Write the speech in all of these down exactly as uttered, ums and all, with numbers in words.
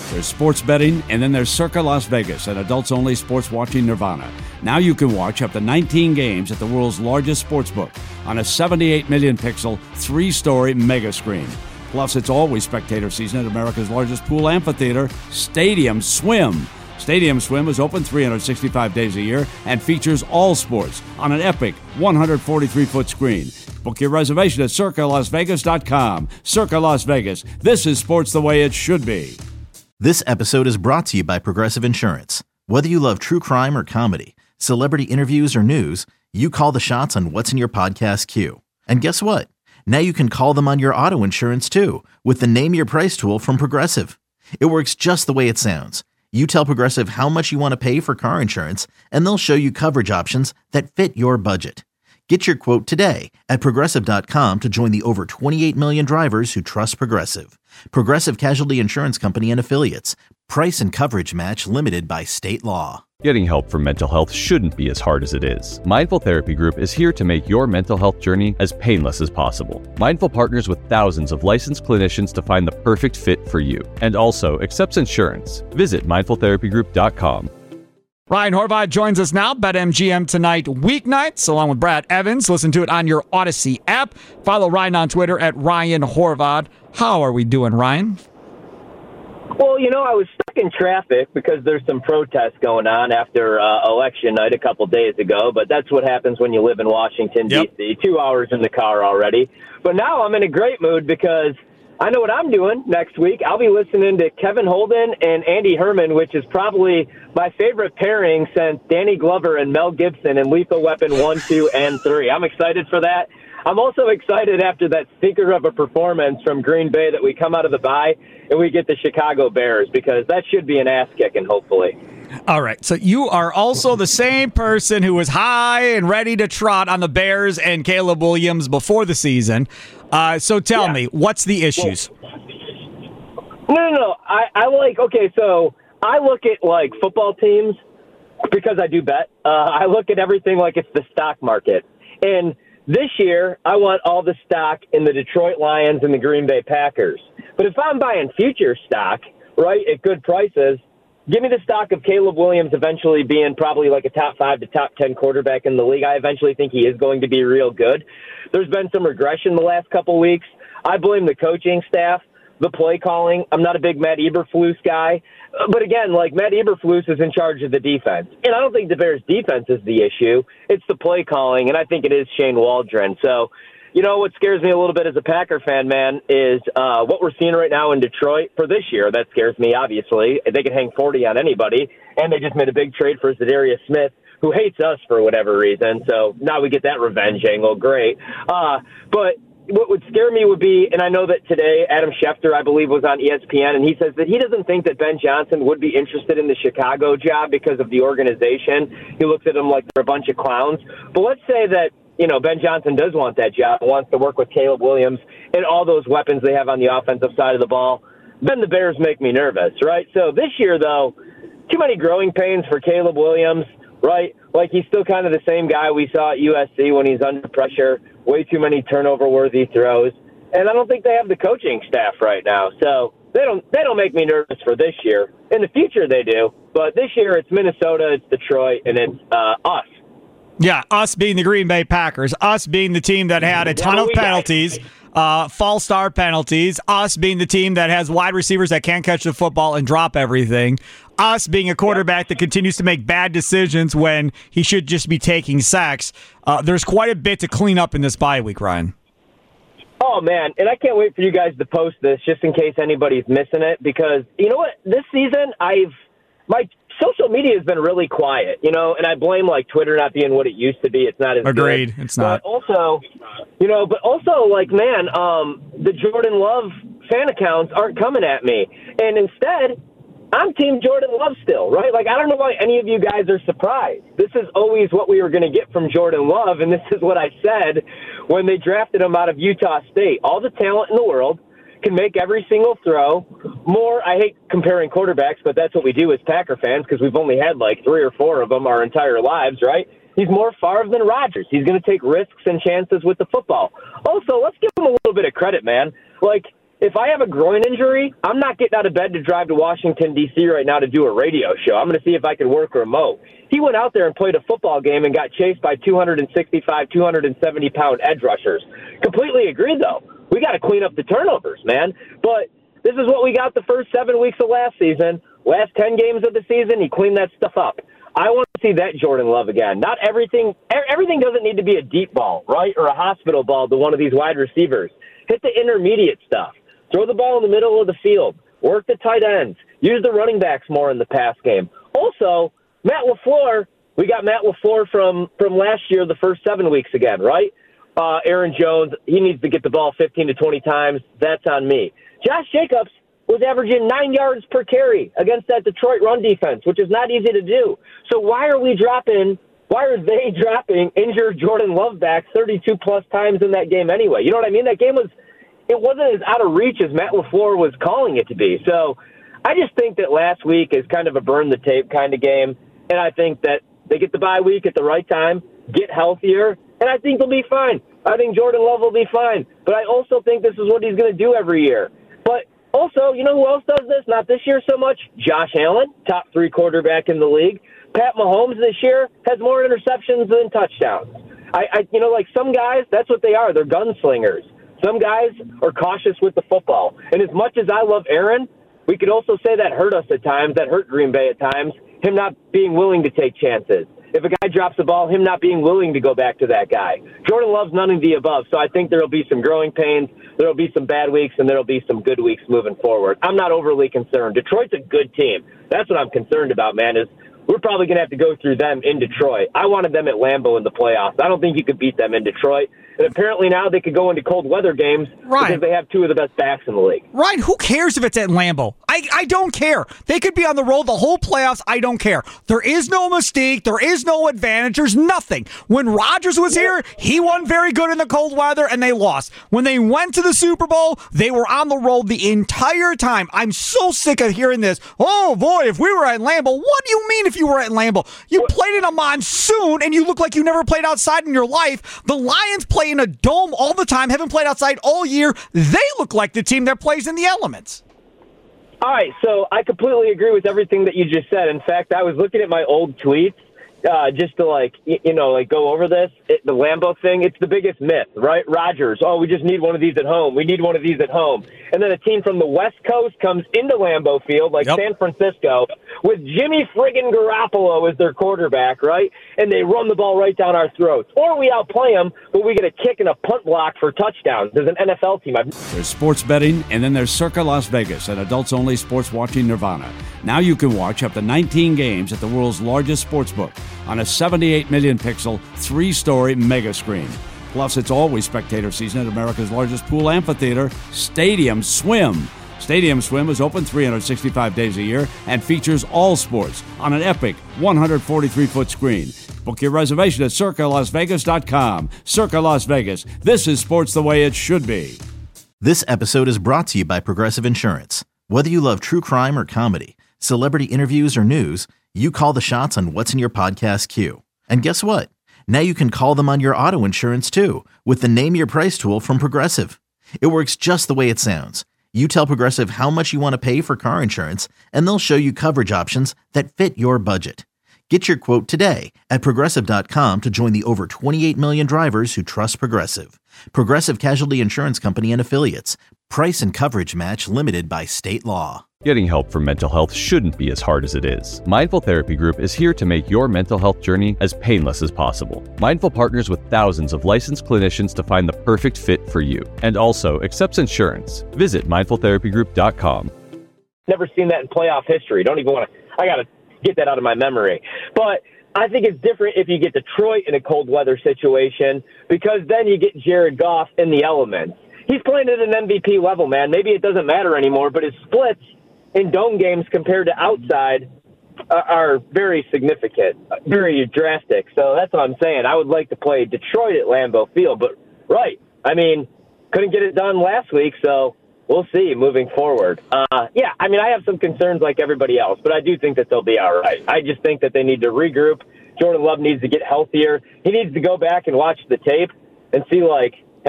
There's sports betting, and then there's Circa Las Vegas, an adults-only sports watching nirvana. Now you can watch up to nineteen games at the world's largest sportsbook on a seventy-eight million pixel, three-story mega screen. Plus, it's always spectator season at America's largest pool amphitheater, Stadium Swim. Stadium Swim is open three hundred sixty-five days a year and features all sports on an epic one hundred forty-three foot screen. Book your reservation at circa las vegas dot com. Circa Las Vegas. This is sports the way it should be. This episode is brought to you by Progressive Insurance. Whether you love true crime or comedy, celebrity interviews or news, you call the shots on what's in your podcast queue. And guess what? Now you can call them on your auto insurance too with the Name Your Price tool from Progressive. It works just the way it sounds. You tell Progressive how much you want to pay for car insurance, and they'll show you coverage options that fit your budget. Get your quote today at progressive dot com to join the over twenty-eight million drivers who trust Progressive. Progressive Casualty Insurance Company and Affiliates. Price and coverage match limited by state law. Getting help for mental health shouldn't be as hard as it is. Mindful Therapy Group is here to make your mental health journey as painless as possible. Mindful partners with thousands of licensed clinicians to find the perfect fit for you, and also accepts insurance. Visit mindful therapy group dot com. Ryan Horvath joins us now, BetMGM tonight, weeknights, along with Brad Evans. Listen to it on your Odyssey app. Follow Ryan on Twitter at Ryan Horvath. How are we doing, Ryan? Well, you know, I was stuck in traffic because there's some protests going on after uh, election night a couple days ago, but that's what happens when you live in Washington, yep. D C Two hours in the car already. But now I'm in a great mood because I know what I'm doing next week. I'll be listening to Kevin Holden and Andy Herman, which is probably my favorite pairing since Danny Glover and Mel Gibson in Lethal Weapon one, two, and three. I'm excited for that. I'm also excited after that stinker of a performance from Green Bay that we come out of the bye and we get the Chicago Bears, because that should be an ass-kicking, hopefully. All right, so you are also the same person who was high and ready to trot on the Bears and Caleb Williams before the season. Uh, so tell yeah. me, what's the issues? Well, no, no, no. I, I like, okay, so I look at, like, football teams because I do bet. Uh, I look at everything like it's the stock market. And this year, I want all the stock in the Detroit Lions and the Green Bay Packers. But if I'm buying future stock, right, at good prices, give me the stock of Caleb Williams eventually being probably like a top five to top ten quarterback in the league. I eventually think he is going to be real good. There's been some regression the last couple weeks. I blame the coaching staff, the play calling. I'm not a big Matt Eberflus guy. But again, like, Matt Eberflus is in charge of the defense. And I don't think the Bears' defense is the issue. It's the play calling, and I think it is Shane Waldron. So, you know, what scares me a little bit as a Packer fan, man, is uh, what we're seeing right now in Detroit for this year. That scares me, obviously. They can hang forty on anybody. And they just made a big trade for Zadarius Smith, who hates us for whatever reason. So now we get that revenge angle. Great. Uh, but what would scare me would be, and I know that today Adam Schefter, I believe, was on E S P N, and he says that he doesn't think that Ben Johnson would be interested in the Chicago job because of the organization. He looks at them like they're a bunch of clowns. But let's say that, you know, Ben Johnson does want that job, wants to work with Caleb Williams and all those weapons they have on the offensive side of the ball. Then the Bears make me nervous, right? So this year, though, too many growing pains for Caleb Williams, right? Like, he's still kind of the same guy we saw at U S C when he's under pressure. Way too many turnover-worthy throws. And I don't think they have the coaching staff right now. So they don't they don't make me nervous for this year. In the future, they do. But this year, it's Minnesota, it's Detroit, and it's uh, us. Yeah, us being the Green Bay Packers. Us being the team that had a ton yeah, of penalties, uh, false start penalties. Us being the team that has wide receivers that can't catch the football and drop everything. Us being a quarterback that continues to make bad decisions when he should just be taking sacks. Uh, there's quite a bit to clean up in this bye week, Ryan. Oh, man, and I can't wait for you guys to post this just in case anybody's missing it, because, you know what, this season, I've my social media has been really quiet, you know, and I blame, like, Twitter not being what it used to be. It's not as Agreed. good. It's not. But also, you know, but also, like, man, um, the Jordan Love fan accounts aren't coming at me, and instead, I'm Team Jordan Love still, right? Like, I don't know why any of you guys are surprised. This is always what we were going to get from Jordan Love, and this is what I said when they drafted him out of Utah State. All the talent in the world, can make every single throw. More, I hate comparing quarterbacks, but that's what we do as Packer fans because we've only had like three or four of them our entire lives, right? He's more Favre than Rodgers. He's going to take risks and chances with the football. Also, let's give him a little bit of credit, man. Like, if I have a groin injury, I'm not getting out of bed to drive to Washington, D C right now to do a radio show. I'm going to see if I can work remote. He went out there and played a football game and got chased by two sixty-five, two seventy pound edge rushers. Completely agree, though. We got to clean up the turnovers, man. But this is what we got the first seven weeks of last season. Last ten games of the season, he cleaned that stuff up. I want to see that Jordan Love again. Not everything everything doesn't need to be a deep ball, right, or a hospital ball to one of these wide receivers. Hit the intermediate stuff. Throw the ball in the middle of the field. Work the tight ends. Use the running backs more in the pass game. Also, Matt LaFleur, we got Matt LaFleur from, from last year, the first seven weeks again, right? Uh, Aaron Jones, he needs to get the ball fifteen to twenty times. That's on me. Josh Jacobs was averaging nine yards per carry against that Detroit run defense, which is not easy to do. So why are we dropping, why are they dropping injured Jordan Love back thirty-two plus times in that game anyway? You know what I mean? That game was, it wasn't as out of reach as Matt LaFleur was calling it to be. So I just think that last week is kind of a burn the tape kind of game. And I think that they get the bye week at the right time, get healthier, and I think they'll be fine. I think Jordan Love will be fine. But I also think this is what he's going to do every year. But also, you know who else does this? Not this year so much. Josh Allen, top three quarterback in the league. Pat Mahomes this year has more interceptions than touchdowns. I, I, you know, like some guys, that's what they are. They're gunslingers. Some guys are cautious with the football. And as much as I love Aaron, we could also say that hurt us at times, that hurt Green Bay at times, him not being willing to take chances. If a guy drops the ball, him not being willing to go back to that guy. Jordan Love's none of the above, so I think there will be some growing pains, there will be some bad weeks, and there will be some good weeks moving forward. I'm not overly concerned. Detroit's a good team. That's what I'm concerned about, man, is we're probably going to have to go through them in Detroit. I wanted them at Lambeau in the playoffs. I don't think you could beat them in Detroit. And apparently now they could go into cold weather games right. because they have two of the best backs in the league. Right. Who cares if it's at Lambeau? I, I don't care. They could be on the road the whole playoffs. I don't care. There is no mystique. There is no advantage. There's nothing. When Rodgers was here, he won very good in the cold weather, and they lost. When they went to the Super Bowl, they were on the road the entire time. I'm so sick of hearing this. Oh, boy, if we were at Lambeau. What do you mean if you were at Lambeau? You played in a monsoon, and you look like you never played outside in your life. The Lions play in a dome all the time, haven't played outside all year. They look like the team that plays in the elements. All right, so I completely agree with everything that you just said. In fact, I was looking at my old tweets uh, just to, like, you know, like go over this. It, the Lambeau thing, it's the biggest myth, right? Rodgers, oh, we just need one of these at home. We need one of these at home. And then a team from the West Coast comes into Lambeau Field, like yep. San Francisco, with Jimmy friggin' Garoppolo as their quarterback, right? And they run the ball right down our throats. Or we outplay them, but we get a kick and a punt block for touchdowns. There's an N F L team. I've- There's sports betting, and then there's Circa Las Vegas, an adults-only sports watching nirvana. Now you can watch up to nineteen games at the world's largest sports book on a seventy-eight million pixel, three-story mega screen. Plus, it's always spectator season at America's largest pool amphitheater, Stadium Swim. Stadium Swim is open three hundred sixty-five days a year and features all sports on an epic one hundred forty-three foot screen. Book your reservation at circa las vegas dot com. Circa Las Vegas. This is sports the way it should be. This episode is brought to you by Progressive Insurance. Whether you love true crime or comedy, celebrity interviews or news, you call the shots on what's in your podcast queue. And guess what? Now you can call them on your auto insurance too with the Name Your Price tool from Progressive. It works just the way it sounds. You tell Progressive how much you want to pay for car insurance, and they'll show you coverage options that fit your budget. Get your quote today at progressive dot com to join the over twenty-eight million drivers who trust Progressive. Progressive Casualty Insurance Company and Affiliates. Price and coverage match limited by state law. Getting help for mental health shouldn't be as hard as it is. Mindful Therapy Group is here to make your mental health journey as painless as possible. Mindful partners with thousands of licensed clinicians to find the perfect fit for you, and also accepts insurance. Visit mindful therapy group dot com. Never seen that in playoff history. Don't even want to, I got to get that out of my memory. But I think it's different if you get Detroit in a cold weather situation, because then you get Jared Goff in the elements. He's playing at an M V P level, man. Maybe it doesn't matter anymore, but his splits in dome games compared to outside are, are very significant, very drastic. So that's what I'm saying. I would like to play Detroit at Lambeau Field, but right. I mean, couldn't get it done last week, so we'll see moving forward. Uh, yeah, I mean, I have some concerns like everybody else, but I do think that they'll be all right. I just think that they need to regroup. Jordan Love needs to get healthier. He needs to go back and watch the tape and see, like, hey,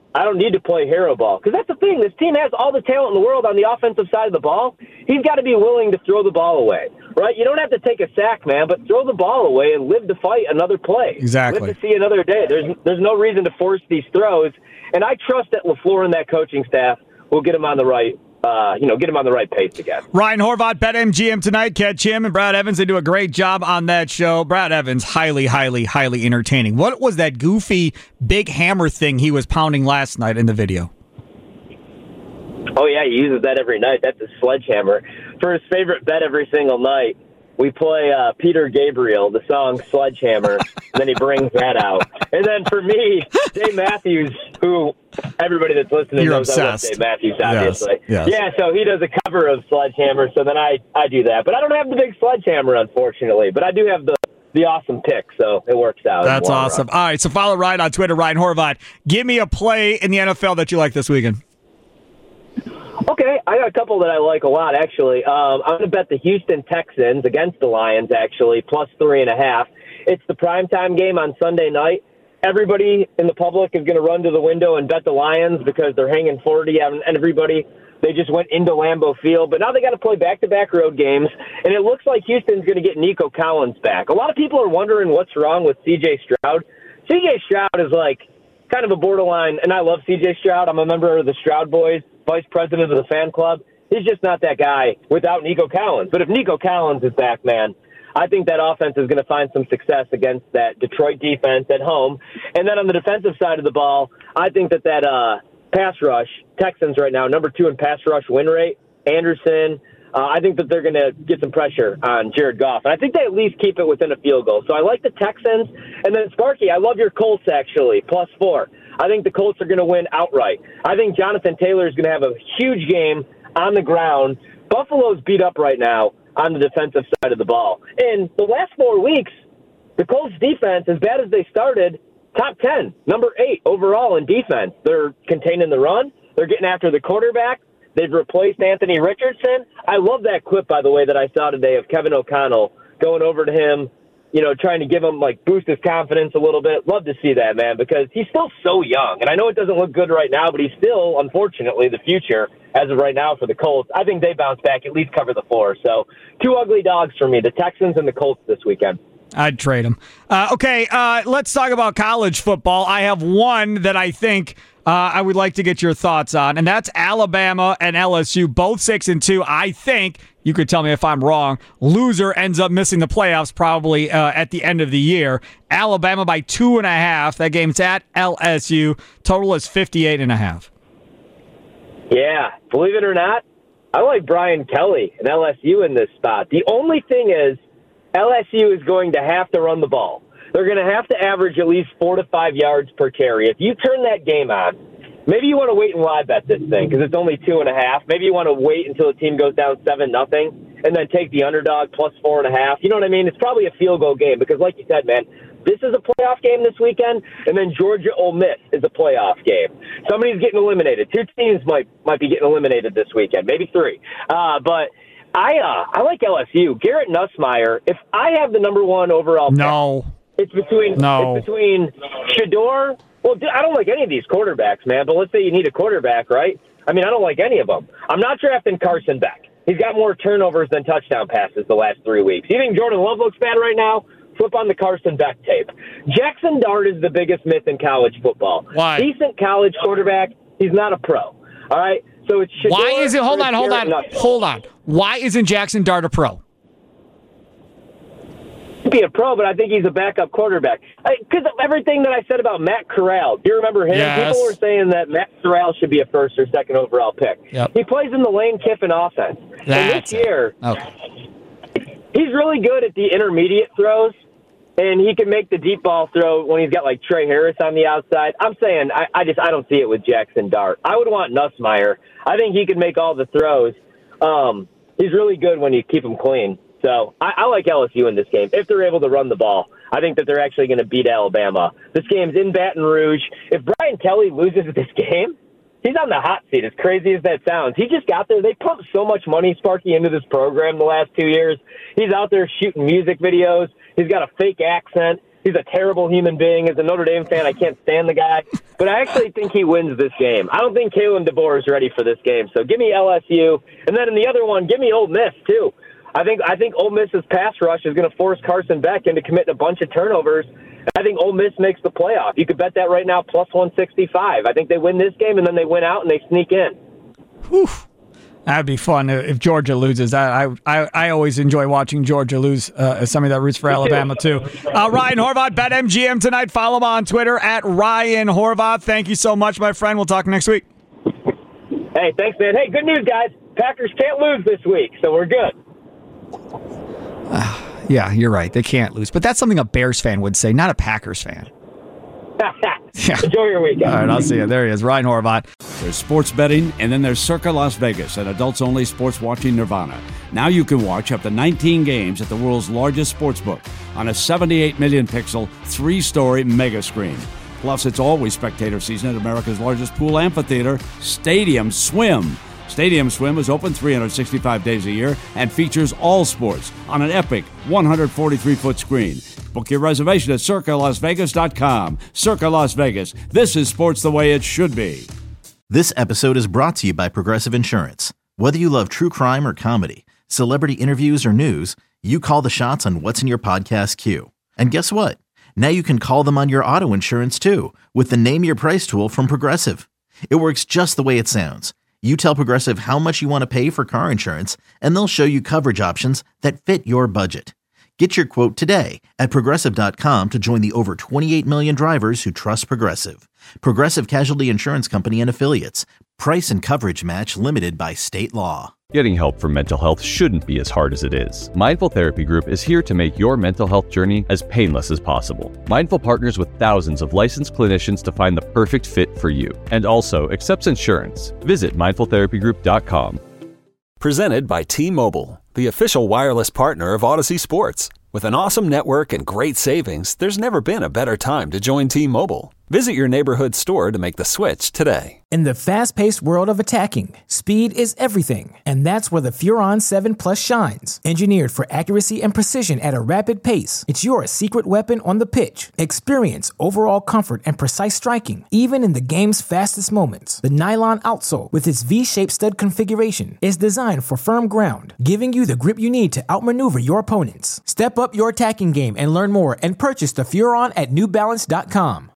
I don't need to play hero ball. Because that's the thing. This team has all the talent in the world on the offensive side of the ball. He's got to be willing to throw the ball away, right? You don't have to take a sack, man, but throw the ball away and live to fight another play. Exactly. Live to see another day. There's there's no reason to force these throws. And I trust that LaFleur and that coaching staff will get him on the right Uh, you know, get him on the right pace again. Ryan Horvat, BetMGM tonight. Catch him and Brad Evans. They do a great job on that show. Brad Evans, highly, highly, highly entertaining. What was that goofy big hammer thing he was pounding last night in the video? Oh, yeah, he uses that every night. That's his sledgehammer. For his favorite bet every single night, we play uh, Peter Gabriel, the song Sledgehammer, and then he brings that out. And then for me, Dave Matthews, who everybody that's listening You're knows obsessed. I love Dave Matthews, obviously. Yes, yes. Yeah, so he does a cover of Sledgehammer, so then I, I do that. But I don't have the big sledgehammer, unfortunately, but I do have the, the awesome pick, so it works out. That's awesome. Run. All right, so follow Ryan on Twitter, Ryan Horvat. Give me a play in the N F L that you like this weekend. Okay, I got a couple that I like a lot, actually. Um, I'm going to bet the Houston Texans against the Lions, actually, plus three and a half. It's the primetime game on Sunday night. Everybody in the public is going to run to the window and bet the Lions because they're hanging forty, and everybody, they just went into Lambeau Field. But now they got to play back-to-back road games, and it looks like Houston's going to get Nico Collins back. A lot of people are wondering what's wrong with C J Stroud. C J Stroud is like kind of a borderline, and I love C J Stroud. I'm a member of the Stroud Boys, vice president of the fan club. He's just not that guy without Nico Collins. But if Nico Collins is back, man, I think that offense is going to find some success against that Detroit defense at home. And then on the defensive side of the ball, I think that that uh, pass rush, Texans right now, number two in pass rush win rate, Anderson, uh, I think that they're going to get some pressure on Jared Goff. And I think they at least keep it within a field goal. So I like the Texans. And then, Sparky, I love your Colts, actually, plus four. I think the Colts are going to win outright. I think Jonathan Taylor is going to have a huge game on the ground. Buffalo's beat up right now on the defensive side of the ball. In the last four weeks, the Colts defense, as bad as they started, top ten, number eight overall in defense. They're containing the run. They're getting after the quarterback. They've replaced Anthony Richardson. I love that clip, by the way, that I saw today of Kevin O'Connell going over to him, you know, trying to give him, like, boost his confidence a little bit. Love to see that, man, because he's still so young. And I know it doesn't look good right now, but he's still, unfortunately, the future as of right now for the Colts. I think they bounce back, at least cover the floor. So two ugly dogs for me, the Texans and the Colts this weekend. I'd trade them. Uh, okay, uh, let's talk about college football. I have one that I think uh, I would like to get your thoughts on, and that's Alabama and L S U, both six and two. I think, you could tell me if I'm wrong, loser ends up missing the playoffs probably uh, at the end of the year. Alabama by two and a half. That game's at L S U. Total is fifty-eight and a half. Yeah, believe it or not, I like Brian Kelly and L S U in this spot. The only thing is, L S U is going to have to run the ball. They're going to have to average at least four to five yards per carry. If you turn that game on, maybe you want to wait and live bet this thing because it's only two and a half. Maybe you want to wait until the team goes down seven nothing and then take the underdog plus four and a half. You know what I mean? It's probably a field goal game because, like you said, man, this is a playoff game this weekend, and then Georgia Ole Miss is a playoff game. Somebody's getting eliminated. Two teams might might be getting eliminated this weekend, maybe three. Uh, but I uh, I like L S U. Garrett Nussmeier. If I have the number one overall, no, pick, it's between no. it's between Shador. Well, I don't like any of these quarterbacks, man. But let's say you need a quarterback, right? I mean, I don't like any of them. I'm not drafting Carson Beck. He's got more turnovers than touchdown passes the last three weeks. You think Jordan Love looks bad right now? Flip on the Carson Beck tape. Jackson Dart is the biggest myth in college football. Why? Decent college quarterback. He's not a pro. All right. So it's Shador. Why is it? Hold on, hold on, hold on. Why isn't Jackson Dart a pro? He'd be a pro, but I think he's a backup quarterback. Because of everything that I said about Matt Corral. Do you remember him? Yes. People were saying that Matt Corral should be a first or second overall pick. Yep. He plays in the Lane Kiffin offense. That's and this year, okay. he's really good at the intermediate throws. And he can make the deep ball throw when he's got, like, Trey Harris on the outside. I'm saying I, I just I don't see it with Jackson Dart. I would want Nussmeier. I think he can make all the throws. Um, he's really good when you keep him clean. So I, I like L S U in this game. If they're able to run the ball, I think that they're actually going to beat Alabama. This game's in Baton Rouge. If Brian Kelly loses this game, he's on the hot seat, as crazy as that sounds. He just got there. They pumped so much money, Sparky, into this program the last two years. He's out there shooting music videos. He's got a fake accent. He's a terrible human being. As a Notre Dame fan, I can't stand the guy. But I actually think he wins this game. I don't think Kalen DeBoer is ready for this game. So give me L S U. And then in the other one, give me Ole Miss, too. I think I think Ole Miss's pass rush is going to force Carson Beck into committing a bunch of turnovers. I think Ole Miss makes the playoff. You could bet that right now, plus one sixty-five. I think they win this game, and then they win out and they sneak in. Whew. That'd be fun if Georgia loses. I I, I always enjoy watching Georgia lose uh, as somebody that roots for Alabama, too. Uh, Ryan Horvath, BetMGM tonight. Follow him on Twitter, at Ryan Horvath. Thank you so much, my friend. We'll talk next week. Hey, thanks, man. Hey, good news, guys. Packers can't lose this week, so we're good. Uh, yeah, you're right. They can't lose. But that's something a Bears fan would say, not a Packers fan. Yeah. Enjoy your weekend. All right, I'll see you. There he is, Ryan Horvath. There's sports betting, and then there's Circa Las Vegas, an adults-only sports watching nirvana. Now you can watch up to nineteen games at the world's largest sportsbook on a seventy-eight million pixel, three-story mega screen. Plus, it's always spectator season at America's largest pool amphitheater, Stadium Swim. Stadium Swim is open three hundred sixty-five days a year and features all sports on an epic one hundred forty-three foot screen. Book your reservation at circa las vegas dot com. Circa Las Vegas. This is sports the way it should be. This episode is brought to you by Progressive Insurance. Whether you love true crime or comedy, celebrity interviews or news, you call the shots on what's in your podcast queue. And guess what? Now you can call them on your auto insurance too with the Name Your Price tool from Progressive. It works just the way it sounds. You tell Progressive how much you want to pay for car insurance, and they'll show you coverage options that fit your budget. Get your quote today at progressive dot com to join the over twenty-eight million drivers who trust Progressive. Progressive Casualty Insurance Company and Affiliates. Price and coverage match limited by state law. Getting help for mental health shouldn't be as hard as it is. Mindful Therapy Group is here to make your mental health journey as painless as possible. Mindful partners with thousands of licensed clinicians to find the perfect fit for you, and also accepts insurance. Visit mindful therapy group dot com. Presented by T-Mobile, the official wireless partner of Odyssey Sports. With an awesome network and great savings, there's never been a better time to join T-Mobile. Visit your neighborhood store to make the switch today. In the fast-paced world of attacking, speed is everything, and that's where the Furon seven Plus shines. Engineered for accuracy and precision at a rapid pace, it's your secret weapon on the pitch. Experience overall comfort and precise striking, even in the game's fastest moments. The nylon outsole, with its V-shaped stud configuration, is designed for firm ground, giving you the grip you need to outmaneuver your opponents. Step up your attacking game and learn more and purchase the Furon at new balance dot com.